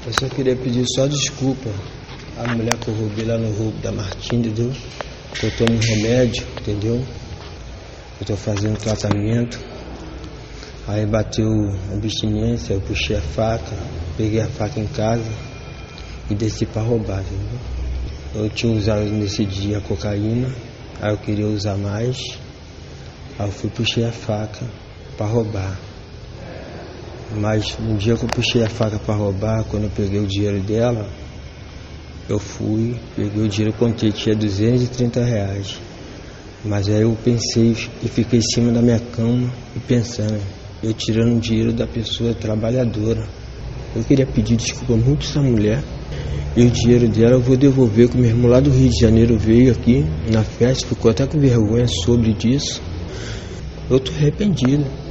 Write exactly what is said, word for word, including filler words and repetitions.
Eu só queria pedir só desculpa à mulher que eu roubei lá no roubo da Martim, entendeu? Eu tomo remédio, entendeu? Eu tô fazendo tratamento. Aí bateu a abstinência, eu puxei a faca, peguei a faca em casa e desci pra roubar, entendeu? Eu tinha usado nesse dia cocaína, aí eu queria usar mais. Aí eu fui puxei a faca pra roubar. Mas no dia que eu puxei a faca para roubar, quando eu peguei o dinheiro dela, eu fui, peguei o dinheiro, contei, tinha duzentos e trinta reais. Mas aí eu pensei e fiquei em cima da minha cama e pensando, eu tirando o dinheiro da pessoa trabalhadora. Eu queria pedir desculpa muito a essa mulher. E o dinheiro dela eu vou devolver, que o meu irmão lá do Rio de Janeiro veio aqui na festa, ficou até com vergonha sobre disso. Eu tô arrependido.